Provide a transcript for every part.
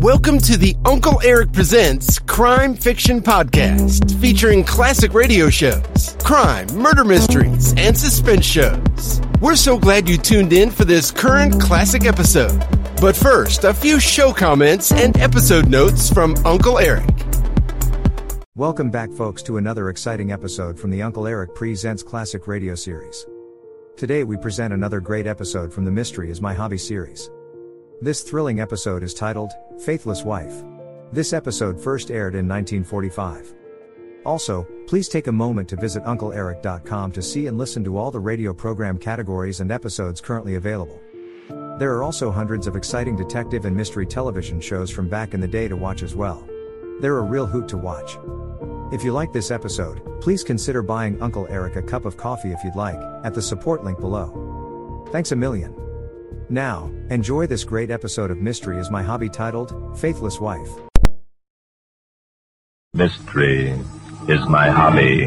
Welcome to the Uncle Eric Presents Crime Fiction Podcast, featuring classic radio shows, crime, murder mysteries, and suspense shows. We're so glad you tuned in for this current classic episode. But first, a few show comments and episode notes from Uncle Eric. Welcome back, folks, to another exciting episode from the Uncle Eric Presents Classic Radio series. Today we present another great episode from the Mystery is My Hobby series. This thrilling episode is titled, Faithless Wife. This episode first aired in 1945. Also, please take a moment to visit UncleEric.com to see and listen to all the radio program categories and episodes currently available. There are also hundreds of exciting detective and mystery television shows from back in the day to watch as well. They're a real hoot to watch. If you like this episode, please consider buying Uncle Eric a cup of coffee if you'd like, at the support link below. Thanks a million. Now, enjoy this great episode of Mystery is My Hobby titled, Faithless Wife. Mystery is my hobby.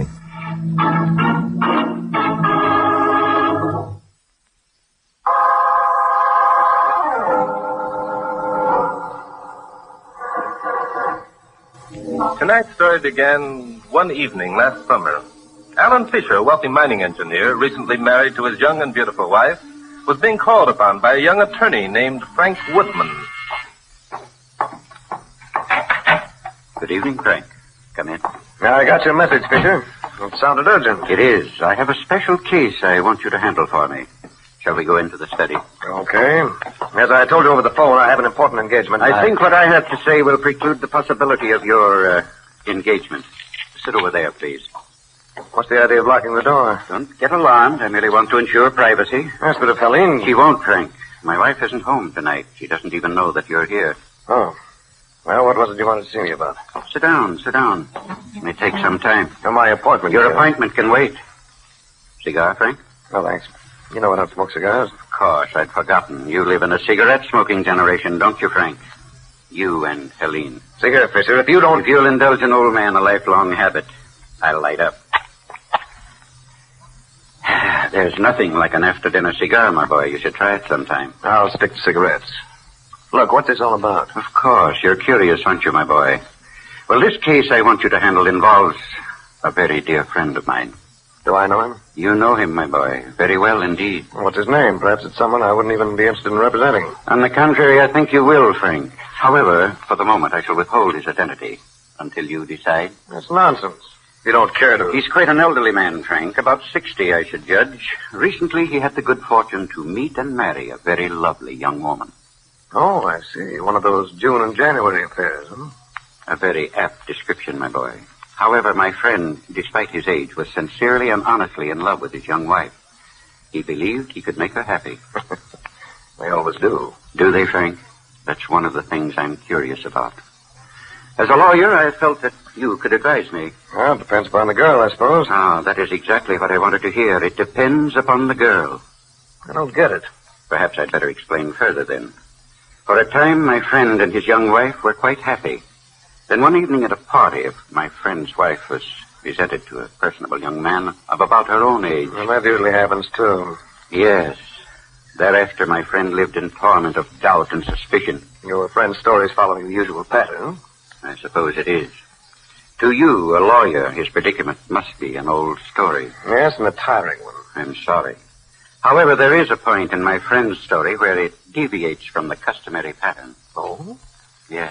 Tonight's story began one evening last summer. Alan Fisher, a wealthy mining engineer, recently married to his young and beautiful wife, was being called upon by a young attorney named Frank Woodman. Good evening, Frank. Come in. I got your message, Fisher. It sounded urgent. It is. I have a special case I want you to handle for me. Shall we go into the study? Okay. As I told you over the phone, I have an important engagement. I think what I have to say will preclude the possibility of your engagement. Sit over there, please. What's the idea of locking the door? Don't get alarmed. I merely want to ensure privacy. Yes, but if Helene... She won't, Frank. My wife isn't home tonight. She doesn't even know that you're here. Oh. Well, what was it you wanted to see me about? Sit down, sit down. It may take some time. For my appointment. Your appointment can wait. Cigar, Frank? No, thanks. You know I don't smoke cigars. Of course, I'd forgotten. You live in a cigarette-smoking generation, don't you, Frank? You and Helene. See here, Fisher, if you don't... If you'll indulge an old man a lifelong habit, I'll light up. There's nothing like an after-dinner cigar, my boy. You should try it sometime. I'll stick to cigarettes. Look, what's this all about? Of course. You're curious, aren't you, my boy? Well, this case I want you to handle involves a very dear friend of mine. Do I know him? You know him, my boy. Very well indeed. What's his name? Perhaps it's someone I wouldn't even be interested in representing. On the contrary, I think you will, Frank. However, for the moment, I shall withhold his identity until you decide. That's nonsense. You don't care to... He's quite an elderly man, Frank. About 60, I should judge. Recently, he had the good fortune to meet and marry a very lovely young woman. Oh, I see. One of those June and January affairs, huh? A very apt description, my boy. However, my friend, despite his age, was sincerely and honestly in love with his young wife. He believed he could make her happy. They always do. Do they, Frank? That's one of the things I'm curious about. As a lawyer, I felt that you could advise me. Well, it depends upon the girl, I suppose. Ah, that is exactly what I wanted to hear. It depends upon the girl. I don't get it. Perhaps I'd better explain further, then. For a time, my friend and his young wife were quite happy. Then one evening at a party, my friend's wife was presented to a personable young man of about her own age. Well, that usually happens, too. Yes. Thereafter, my friend lived in torment of doubt and suspicion. Your friend's story's following the usual pattern. I suppose it is. To you, a lawyer, his predicament must be an old story. Yes, and a tiring one. I'm sorry. However, there is a point in my friend's story where it deviates from the customary pattern. Oh? Yes.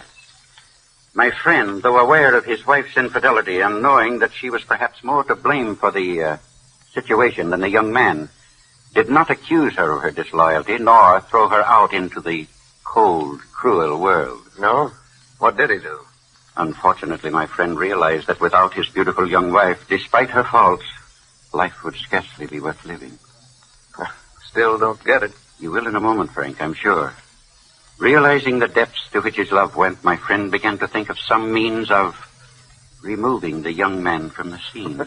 My friend, though aware of his wife's infidelity and knowing that she was perhaps more to blame for the situation than the young man, did not accuse her of her disloyalty nor throw her out into the cold, cruel world. No? What did he do? Unfortunately, my friend realized that without his beautiful young wife, despite her faults, life would scarcely be worth living. Still don't get it. You will in a moment, Frank, I'm sure. Realizing the depths to which his love went, my friend began to think of some means of removing the young man from the scene.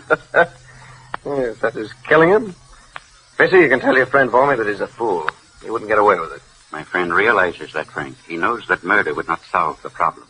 Yes, that is killing him. Fisher, you can tell your friend for me that he's a fool. He wouldn't get away with it. My friend realizes that, Frank. He knows that murder would not solve the problem.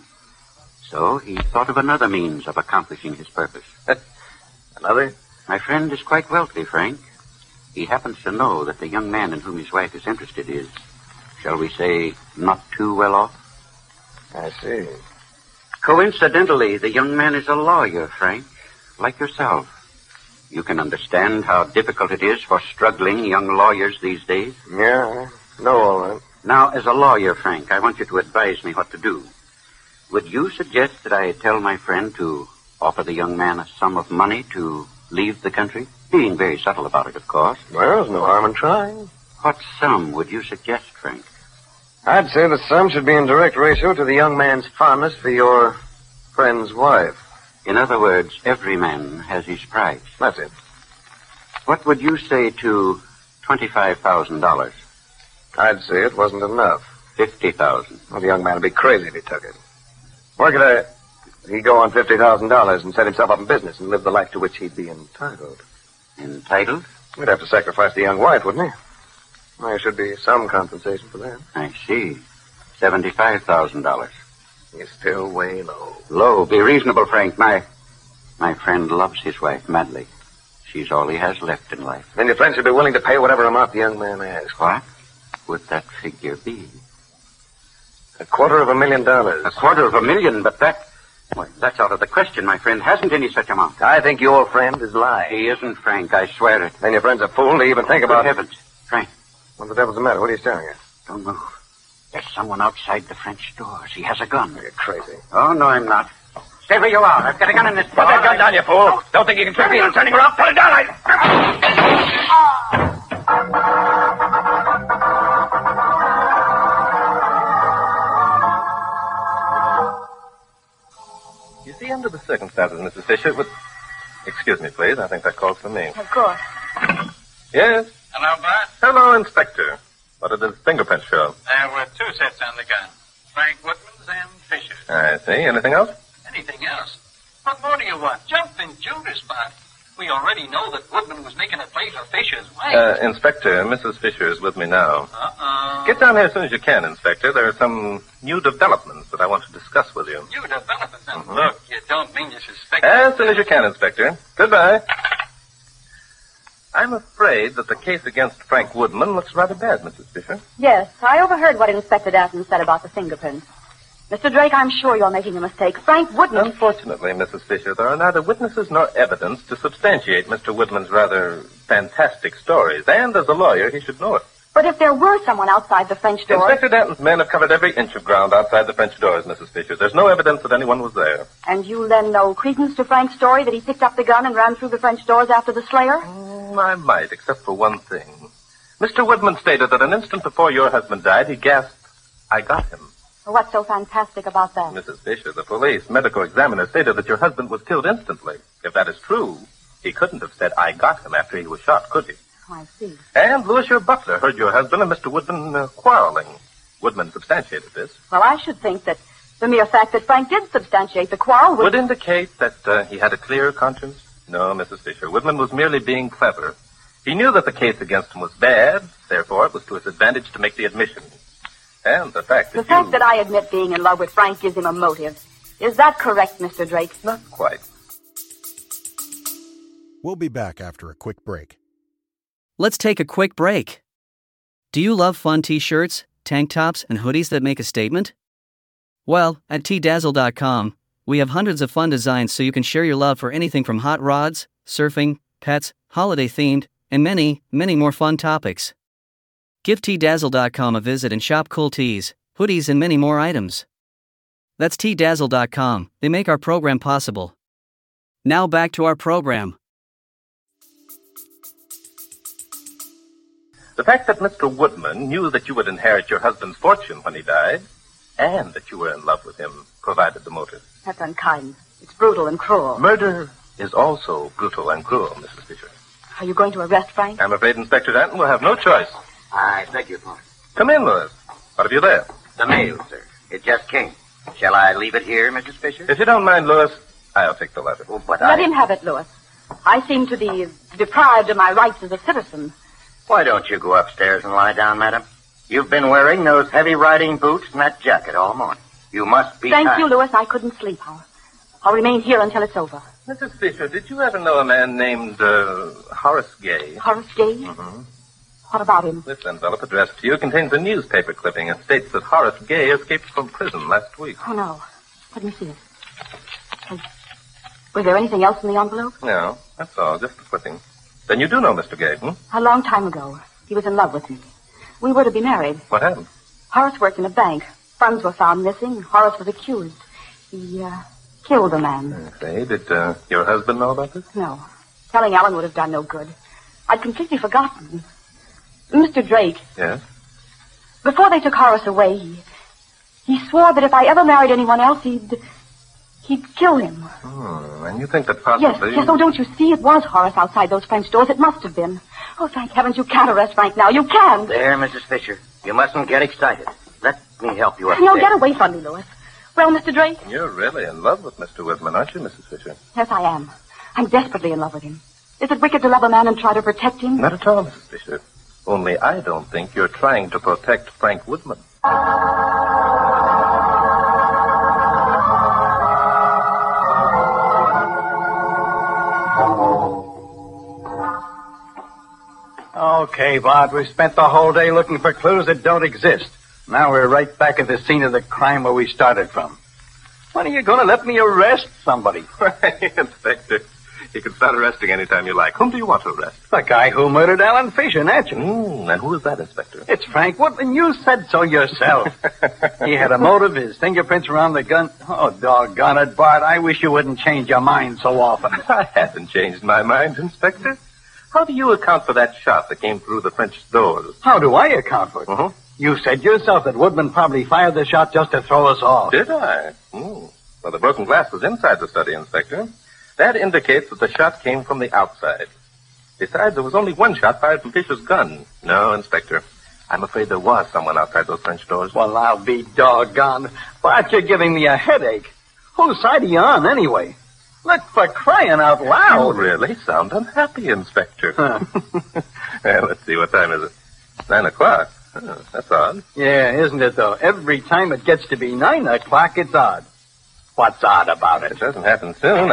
So he thought of another means of accomplishing his purpose. Another? My friend is quite wealthy, Frank. He happens to know that the young man in whom his wife is interested is, shall we say, not too well off. I see. Coincidentally, the young man is a lawyer, Frank, like yourself. You can understand how difficult it is for struggling young lawyers these days. Yeah, I know all that. Now, as a lawyer, Frank, I want you to advise me what to do. Would you suggest that I tell my friend to offer the young man a sum of money to leave the country? Being very subtle about it, of course. Well, there's no harm in trying. What sum would you suggest, Frank? I'd say the sum should be in direct ratio to the young man's fondness for your friend's wife. In other words, every man has his price. That's it. What would you say to $25,000? I'd say it wasn't enough. $50,000. Well, the young man would be crazy if he took it. Where could he go on $50,000 and set himself up in business and live the life to which he'd be entitled? Entitled? He'd have to sacrifice the young wife, wouldn't he? Well, there should be some compensation for that. I see. $75,000. He's still way low. Low. Be reasonable, Frank. My friend loves his wife madly. She's all he has left in life. Then your friend should be willing to pay whatever amount the young man asks. What would that figure be? $250,000. $250,000, but that's out of the question. My friend hasn't any such amount. I think your friend is lying. He isn't, Frank. I swear it. Then your friend's a fool to even think about it. Good heavens. Frank. What the devil's the matter? What are you staring at? Don't move. There's someone outside the French doors. He has a gun. You're crazy. Oh, no, I'm not. Stay where you are. I've got a gun in this... Put that gun down, you fool. Don't think you can trick me into turning around. Put it down. You see, under the circumstances, Mrs. Fisher, with... Excuse me, please. I think that calls for me. Of course. Yes? Hello, Bart. Hello, Inspector. What did the fingerprints show? There were 2 sets on the gun. Frank Woodman's and Fisher's. I see. Anything else? Anything else? What more do you want? Jump in Judas, Bart. We already know that Woodman was making a play for Fisher's wife. Inspector, Mrs. Fisher is with me now. Uh-oh. Get down here as soon as you can, Inspector. There are some new developments that I want to discuss with you. New developments? Mm-hmm. Look, you don't mean you suspect... As soon as you can, Inspector. Goodbye. I'm afraid that the case against Frank Woodman looks rather bad, Mrs. Fisher. Yes, I overheard what Inspector Datton said about the fingerprints. Mr. Drake, I'm sure you're making a mistake. Frank Woodman... Unfortunately, Mrs. Fisher, there are neither witnesses nor evidence to substantiate Mr. Woodman's rather fantastic stories. And as a lawyer, he should know it. But if there were someone outside the French doors... Inspector Danton's men have covered every inch of ground outside the French doors, Mrs. Fisher. There's no evidence that anyone was there. And you lend no credence to Frank's story that he picked up the gun and ran through the French doors after the slayer? I might, except for one thing. Mr. Woodman stated that an instant before your husband died, he gasped, "I got him." What's so fantastic about that? Mrs. Fisher, the police medical examiner stated that your husband was killed instantly. If that is true, he couldn't have said, "I got him," after he was shot, could he? Oh, I see. And Louis, your butler, heard your husband and Mr. Woodman quarreling. Woodman substantiated this. Well, I should think that the mere fact that Frank did substantiate the quarrel would indicate that he had a clear conscience. No, Mrs. Fisher. Woodman was merely being clever. He knew that the case against him was bad, therefore it was to his advantage to make the admission. And the fact that that I admit being in love with Frank gives him a motive. Is that correct, Mr. Drake? Not quite. We'll be back after a quick break. Let's take a quick break. Do you love fun t-shirts, tank tops, and hoodies that make a statement? Well, at tdazzle.com, we have hundreds of fun designs so you can share your love for anything from hot rods, surfing, pets, holiday-themed, and many, many more fun topics. Give tdazzle.com a visit and shop cool tees, hoodies, and many more items. That's tdazzle.com. They make our program possible. Now back to our program. The fact that Mr. Woodman knew that you would inherit your husband's fortune when he died, and that you were in love with him, provided the motive. That's unkind. It's brutal and cruel. Murder is also brutal and cruel, Mrs. Fisher. Are you going to arrest Frank? I'm afraid Inspector Danton will have no choice. I beg your pardon. Come in, Louis. What have you there? The mail, sir. It just came. Shall I leave it here, Mrs. Fisher? If you don't mind, Louis, I'll take the letter. Oh, but Let him have it, Louis. I seem to be deprived of my rights as a citizen. Why don't you go upstairs and lie down, madam? You've been wearing those heavy riding boots and that jacket all morning. You must be Thank tired. you, Louis. I couldn't sleep. I'll remain here until it's over. Mrs. Fisher, did you ever know a man named Horace Gay? Horace Gay? Mm-hmm. What about him? This envelope addressed to you contains a newspaper clipping and states that Horace Gay escaped from prison last week. Oh, no. Let me see it. Was there anything else in the envelope? No, that's all, just the clipping. Then you do know Mr. Gay, hmm? A long time ago, he was in love with me. We were to be married. What happened? Horace worked in a bank. Funds were found missing. Horace was accused. He, killed a man. Say, did your husband know about this? No. Telling Ellen would have done no good. I'd completely forgotten. Mr. Drake. Yes? Before they took Horace away, he swore that if I ever married anyone else, he'd kill him. And you think that possibly... Yes. Oh, don't you see? It was Horace outside those French doors. It must have been. Oh, thank heavens, you can't arrest Frank now. You can't. There, Mrs. Fisher. You mustn't get excited. Let me help you up. No, get away from me, Louis. Well, Mr. Drake? You're really in love with Mr. Whitman, aren't you, Mrs. Fisher? Yes, I am. I'm desperately in love with him. Is it wicked to love a man and try to protect him? Not at all, Mrs. Fisher. Only I don't think you're trying to protect Frank Woodman. Okay, Bart, we've spent the whole day looking for clues that don't exist. Now we're right back at the scene of the crime where we started from. When are you going to let me arrest somebody? Inspector, you can start arresting any time you like. Whom do you want to arrest? The guy who murdered Alan Fisher, naturally. And who is that, Inspector? It's Frank Woodman. You said so yourself. He had a motive, his fingerprints around the gun. Oh, doggone it, Bart. I wish you wouldn't change your mind so often. I haven't changed my mind, Inspector. How do you account for that shot that came through the French doors? How do I account for it? Uh-huh. You said yourself that Woodman probably fired the shot just to throw us off. Did I? Well, the broken glass was inside the study, Inspector. That indicates that the shot came from the outside. Besides, there was only one shot fired from Fisher's gun. No, Inspector. I'm afraid there was someone outside those French doors. Well, I'll be doggone. Bart, you're giving me a headache. Whose side are you on, anyway? Look, for crying out loud. You really sound unhappy, Inspector. Well, let's see, what time is it? 9 o'clock. Oh, that's odd. Yeah, isn't it, though? Every time it gets to be 9 o'clock, it's odd. What's odd about it? It doesn't happen soon.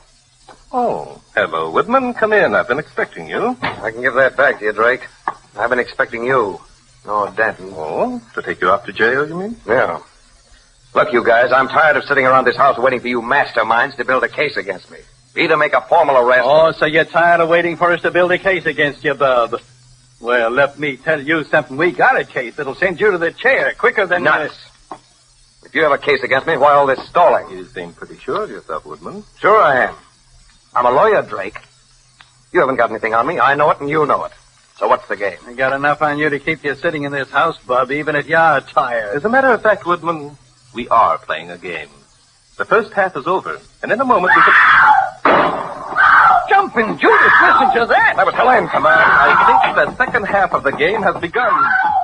Oh, hello, Whitman. Come in. I've been expecting you. I can give that back to you, Drake. I've been expecting you. Oh, Danton. Oh, to take you off to jail, you mean? Yeah. Look, you guys, I'm tired of sitting around this house waiting for you masterminds to build a case against me. Either make a formal arrest... Oh, so you're tired of waiting for us to build a case against you, Bub. Well, let me tell you something. We got a case that'll send you to the chair quicker than... Nuts. If you have a case against me, why all this stalling? You seem pretty sure of yourself, Woodman. Sure I am. I'm a lawyer, Drake. You haven't got anything on me. I know it, and you know it. So what's the game? I got enough on you to keep you sitting in this house, Bub, even if you're tired. As a matter of fact, Woodman, we are playing a game. The first half is over, and in a moment we can... Jumping Judas, listen to that! That was Helene, come on. I think the second half of the game has begun.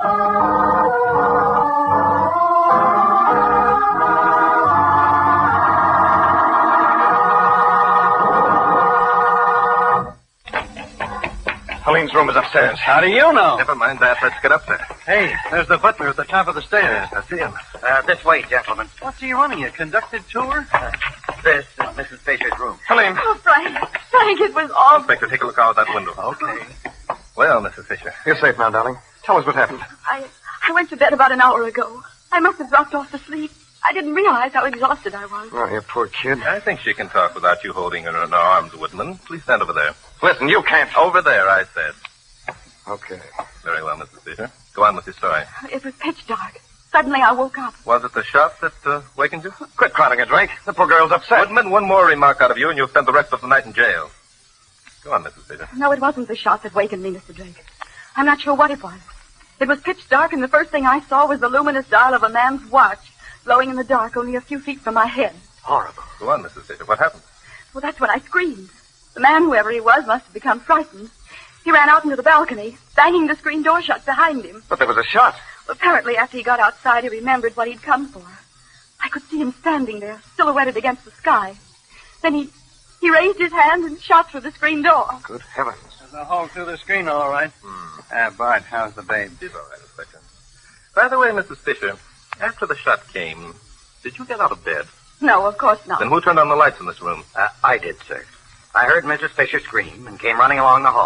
Helene's room is upstairs. How do you know? Never mind that. Let's get up there. Hey, there's the butler at the top of the stairs. Yes, I see him. This way, gentlemen. What's he running, a conducted tour? This is Mrs. Fisher's room. Helene. Oh, Frank, it was awful. Inspector, take a look out that window. Okay. Well, Mrs. Fisher. You're safe now, darling. Tell us what happened. I went to bed about an hour ago. I must have dropped off to sleep. I didn't realize how exhausted I was. Oh, you poor kid. I think she can talk without you holding her in her arms, Woodman. Please stand over there. Listen, you can't. Over there, I said. Okay. Very well, Mrs. Fisher. Go on with your story. It was pitch dark. Suddenly I woke up. Was it the shot that wakened you? Quit crowding her, Drake. The poor girl's upset. Woodman, one more remark out of you, and you'll spend the rest of the night in jail. Go on, Mrs. Fisher. No, it wasn't the shot that wakened me, Mr. Drake. I'm not sure what it was. It was pitch dark, and the first thing I saw was the luminous dial of a man's watch, glowing in the dark only a few feet from my head. Horrible. Go on, Mrs. Fisher. What happened? Well, that's when I screamed. The man, whoever he was, must have become frightened. He ran out into the balcony, banging the screen door shut behind him. But there was a shot. Well, apparently, after he got outside, he remembered what he'd come for. I could see him standing there, silhouetted against the sky. Then he raised his hand and shot through the screen door. Good heavens. There's a hole through the screen, all right. Bart, how's the babe? She's all right, Inspector. By the way, Mrs. Fisher, after the shot came, did you get out of bed? No, of course not. Then who turned on the lights in this room? I did, sir. I heard Mrs. Fisher scream and came running along the hall.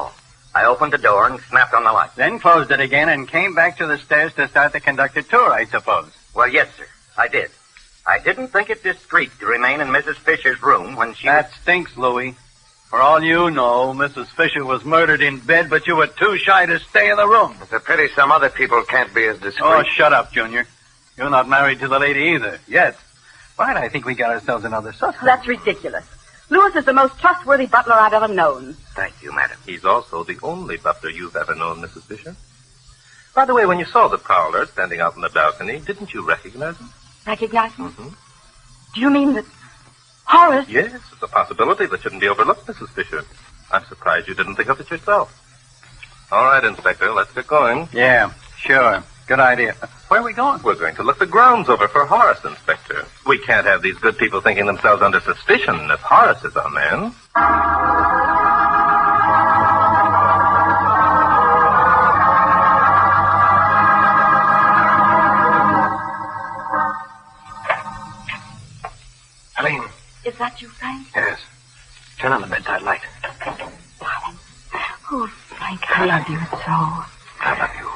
I opened the door and snapped on the light. Then closed it again and came back to the stairs to start the conducted tour, I suppose. Well, yes, sir. I did. I didn't think it discreet to remain in Mrs. Fisher's room when she... That stinks, Louis. For all you know, Mrs. Fisher was murdered in bed, but you were too shy to stay in the room. It's a pity some other people can't be as discreet. Oh, shut up, Junior. You're not married to the lady either, yet. Right, I think we got ourselves another suspect. That's ridiculous. Lewis is the most trustworthy butler I've ever known. Thank you, madam. He's also the only butler you've ever known, Mrs. Fisher. By the way, when you saw the prowler standing out on the balcony, didn't you recognize him? Recognize him? Mm-hmm. Do you mean that Horace... Yes, it's a possibility that shouldn't be overlooked, Mrs. Fisher. I'm surprised you didn't think of it yourself. All right, Inspector, let's get going. Yeah, sure. Good idea. Where are we going? We're going to look the grounds over for Horace, Inspector. We can't have these good people thinking themselves under suspicion if Horace is our man. Helene. Is that you, Frank? Yes. Turn on the bedside light. Darling. Oh, Frank, I love you so. I love you.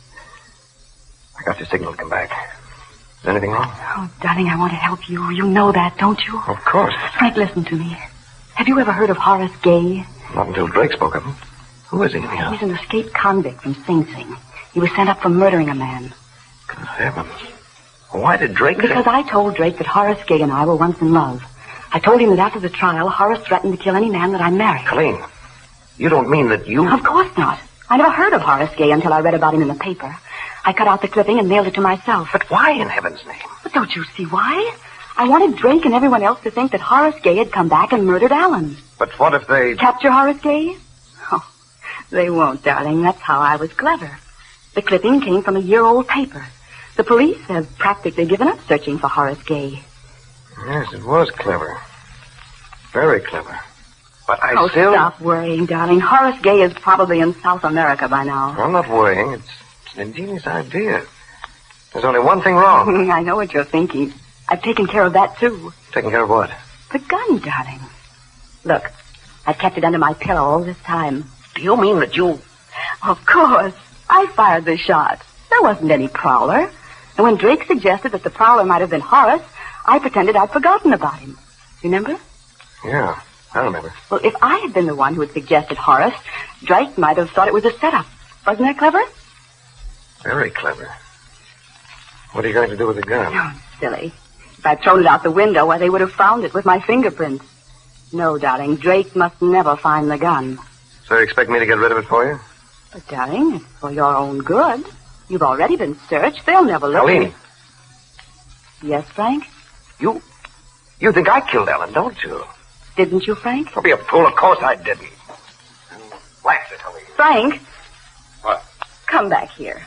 I got your signal to come back. Is anything wrong? Oh, darling, I want to help you. You know that, don't you? Of course. Frank, listen to me. Have you ever heard of Horace Gay? Not until Drake spoke of him. Who is he, anyhow? He's an escaped convict from Sing Sing. He was sent up for murdering a man. Good heavens. Why did Drake... Because I told Drake that Horace Gay and I were once in love. I told him that after the trial, Horace threatened to kill any man that I married. Colleen, you don't mean that you... Of course not. I never heard of Horace Gay until I read about him in the paper. I cut out the clipping and mailed it to myself. But why in heaven's name? But don't you see why? I wanted Drake and everyone else to think that Horace Gay had come back and murdered Alan. But what if they... Capture Horace Gay? Oh, they won't, darling. That's how I was clever. The clipping came from a year-old paper. The police have practically given up searching for Horace Gay. Yes, it was clever. Very clever. But I still... Stop worrying, darling. Horace Gay is probably in South America by now. I'm not worrying. It's an ingenious idea. There's only one thing wrong. I know what you're thinking. I've taken care of that, too. Taken care of what? The gun, darling. Look, I've kept it under my pillow all this time. Do you mean that you... Of course. I fired the shot. There wasn't any prowler. And when Drake suggested that the prowler might have been Horace, I pretended I'd forgotten about him. Remember? Yeah, I remember. Well, if I had been the one who had suggested Horace, Drake might have thought it was a setup. Wasn't that clever? Very clever. What are you going to do with the gun? Oh, silly. If I'd thrown it out the window, why, they would have found it with my fingerprints. No, darling, Drake must never find the gun. So you expect me to get rid of it for you? But, darling, it's for your own good. You've already been searched. They'll never look. Helene. Yes, Frank? You think I killed Ellen, don't you? Didn't you, Frank? Don't be a fool. Of course I didn't. Blast it, Helene. Frank? What? Come back here.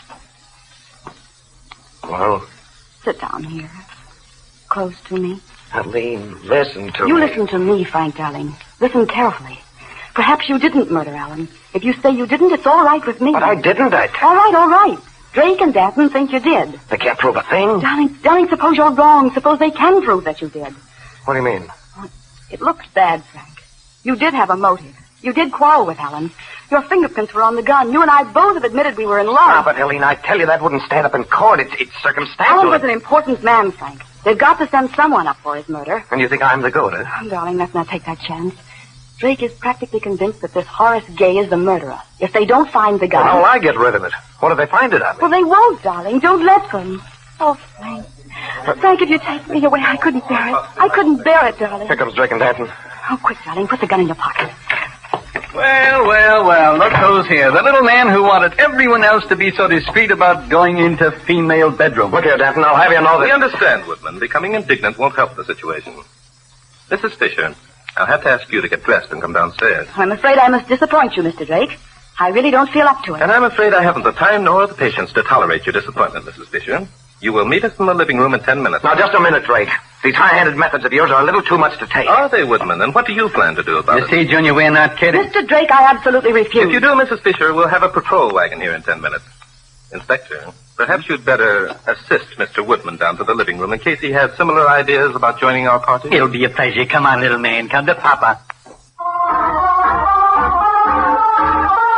Well? Sit down here. Close to me. Helene, listen to me. You listen to me, Frank, darling. Listen carefully. Perhaps you didn't murder Alan. If you say you didn't, it's all right with me. But I didn't. All right. Drake and Danton think you did. They can't prove a thing. Darling, suppose you're wrong. Suppose they can prove that you did. What do you mean? It looks bad, Frank. You did have a motive. You did quarrel with Alan. Your fingerprints were on the gun. You and I both have admitted we were in love. But, Helene, I tell you, that wouldn't stand up in court. It's circumstantial. Alan was an important man, Frank. They've got to send someone up for his murder. And you think I'm the goat, huh? Oh, darling, let's not take that chance. Drake is practically convinced that this Horace Gay is the murderer. If they don't find the gun... Well, how'll I get rid of it? What if they find it on me? Well, they won't, darling. Don't let them. Oh, Frank. Frank, if you take me away, I couldn't bear it. I couldn't bear it, darling. Here comes Drake and Danton. Oh, quick, darling. Put the gun in your pocket. Well. Look who's here. The little man who wanted everyone else to be so discreet about going into female bedroom. Look here, Danton. I'll have you know that... We understand, Woodman. Becoming indignant won't help the situation. Mrs. Fisher, I'll have to ask you to get dressed and come downstairs. I'm afraid I must disappoint you, Mr. Drake. I really don't feel up to it. And I'm afraid I haven't the time nor the patience to tolerate your disappointment, Mrs. Fisher. You will meet us in the living room in 10 minutes. Now, just a minute, Drake. These high-handed methods of yours are a little too much to take. Are they, Woodman? And what do you plan to do about it? You see, Junior, we're not kidding. Mr. Drake, I absolutely refuse. If you do, Mrs. Fisher, we'll have a patrol wagon here in 10 minutes. Inspector, perhaps you'd better assist Mr. Woodman down to the living room in case he has similar ideas about joining our party. It'll be a pleasure. Come on, little man. Come to Papa.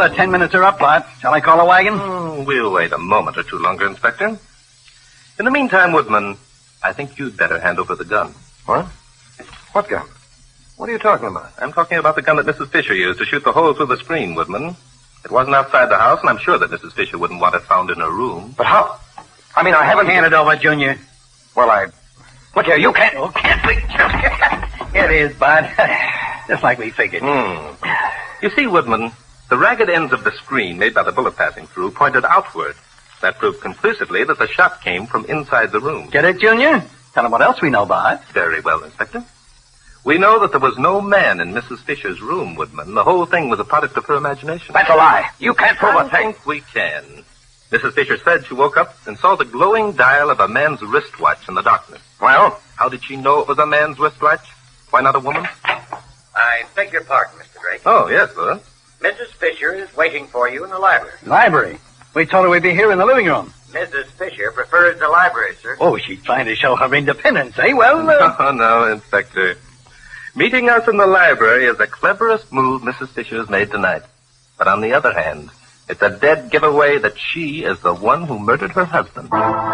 Well, 10 minutes are up, Bart. Shall I call a wagon? We'll wait a moment or two longer, Inspector. In the meantime, Woodman, I think you'd better hand over the gun. What? What gun? What are you talking about? I'm talking about the gun that Mrs. Fisher used to shoot the hole through the screen, Woodman. It wasn't outside the house, and I'm sure that Mrs. Fisher wouldn't want it found in her room. But how? I mean, I haven't... Hand it over, Junior. Well, Look here, you can't... Oh, can't we? It is, Bud. Just like we figured. You see, Woodman, the ragged ends of the screen made by the bullet passing through pointed outward. That proved conclusively that the shot came from inside the room. Get it, Junior? Tell them what else we know, Bud. Very well, Inspector. We know that there was no man in Mrs. Fisher's room, Woodman. The whole thing was a product of her imagination. That's a lie. You can't prove a thing. I think we can. Mrs. Fisher said she woke up and saw the glowing dial of a man's wristwatch in the darkness. Well? How did she know it was a man's wristwatch? Why not a woman's? I beg your pardon, Mr. Drake. Oh, yes, Lewis. Mrs. Fisher is waiting for you in the library. Library? We told her we'd be here in the living room. Mrs. Fisher prefers the library, sir. Oh, she's trying to show her independence, eh? Well, No, Inspector. Meeting us in the library is the cleverest move Mrs. Fisher's made tonight. But on the other hand, it's a dead giveaway that she is the one who murdered her husband.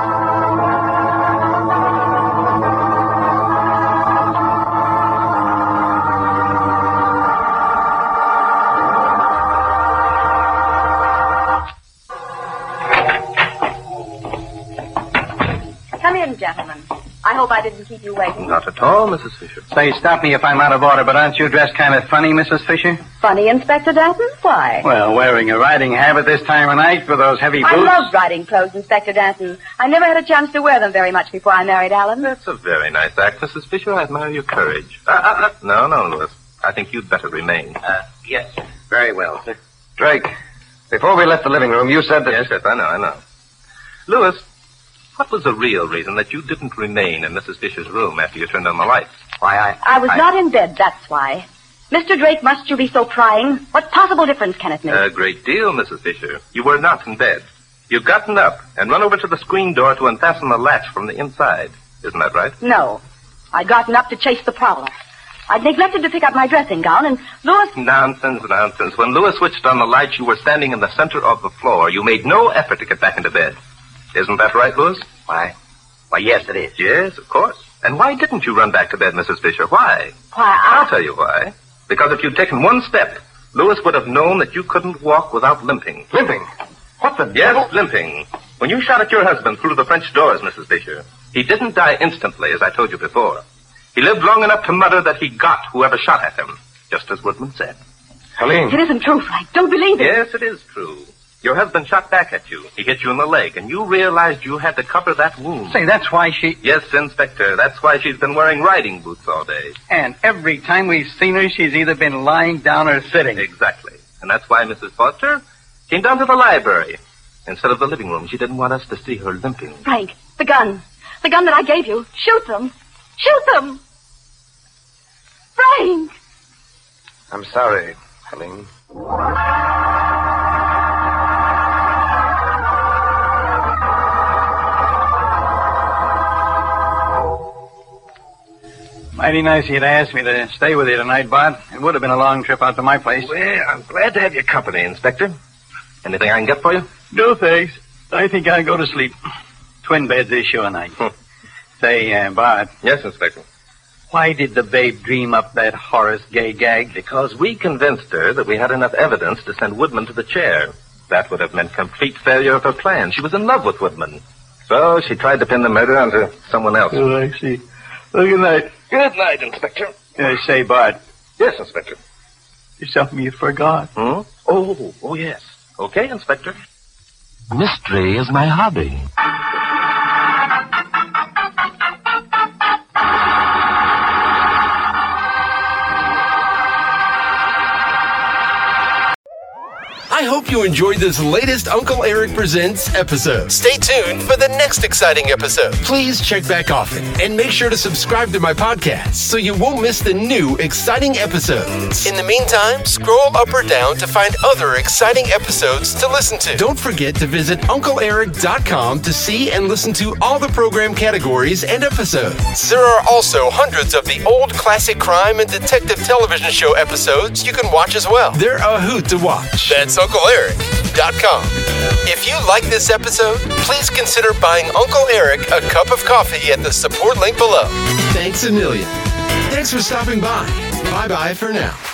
Come in, gentlemen. I hope I didn't keep you waiting. Not at all, Mrs. Fisher. Say, stop me if I'm out of order, but aren't you dressed kind of funny, Mrs. Fisher? Funny, Inspector Danton? Why? Well, wearing a riding habit this time of night with those heavy boots. I love riding clothes, Inspector Danton. I never had a chance to wear them very much before I married Alan. That's a very nice act, Mrs. Fisher. I admire your courage. No, Lewis. I think you'd better remain. Yes, sir. Very well, sir. Drake, before we left the living room, you said that... Yes, I know. Lewis, what was the real reason that you didn't remain in Mrs. Fisher's room after you turned on the lights? Why, I was not in bed, that's why. Mr. Drake, must you be so prying? What possible difference can it make? A great deal, Mrs. Fisher. You were not in bed. You'd gotten up and run over to the screen door to unfasten the latch from the inside. Isn't that right? No. I'd gotten up to chase the prowler. I'd neglected to pick up my dressing gown, and Lewis... Nonsense. When Lewis switched on the lights, you were standing in the center of the floor. You made no effort to get back into bed. Isn't that right, Lewis? Why, yes, it is. Yes, of course. And why didn't you run back to bed, Mrs. Fisher? Why? Why, I'll tell you why. Because if you'd taken one step, Lewis would have known that you couldn't walk without limping. Limping? What the devil? Yes, limping. When you shot at your husband through the French doors, Mrs. Fisher, he didn't die instantly, as I told you before. He lived long enough to mutter that he got whoever shot at him, just as Woodman said. Helene. It isn't true, Frank. Don't believe it. Yes, it is true. Your husband shot back at you. He hit you in the leg, and you realized you had to cover that wound. Say, that's why she... Yes, Inspector. That's why she's been wearing riding boots all day. And every time we've seen her, she's either been lying down or sitting. Exactly. And that's why Mrs. Foster came down to the library. Instead of the living room, she didn't want us to see her limping. Frank, the gun. The gun that I gave you. Shoot them. Shoot them. Frank! I'm sorry, Helene. Mighty nice of you to ask me to stay with you tonight, Bart. It would have been a long trip out to my place. Well, I'm glad to have your company, Inspector. Anything I can get for you? No, thanks. I think I'll go to sleep. Twin beds this sure night. Say, Bart. Yes, Inspector. Why did the babe dream up that Horace Gay gag? Because we convinced her that we had enough evidence to send Woodman to the chair. That would have meant complete failure of her plan. She was in love with Woodman. So she tried to pin the murder onto someone else. Oh, I see. Well, good night. Good night, Inspector. Say, Bart. Yes, Inspector. There's something you forgot. Oh, yes. Okay, Inspector. Mystery is my hobby. I hope you enjoyed this latest Uncle Eric Presents episode. Stay tuned for the next exciting episode. Please check back often and make sure to subscribe to my podcast so you won't miss the new exciting episodes. In the meantime, scroll up or down to find other exciting episodes to listen to. Don't forget to visit UncleEric.com to see and listen to all the program categories and episodes. There are also hundreds of the old classic crime and detective television show episodes you can watch as well. They're a hoot to watch. That's Uncle UncleEric.com. If you like this episode, please consider buying Uncle Eric a cup of coffee at the support link below. Thanks a million. Thanks for stopping by. Bye-bye for now.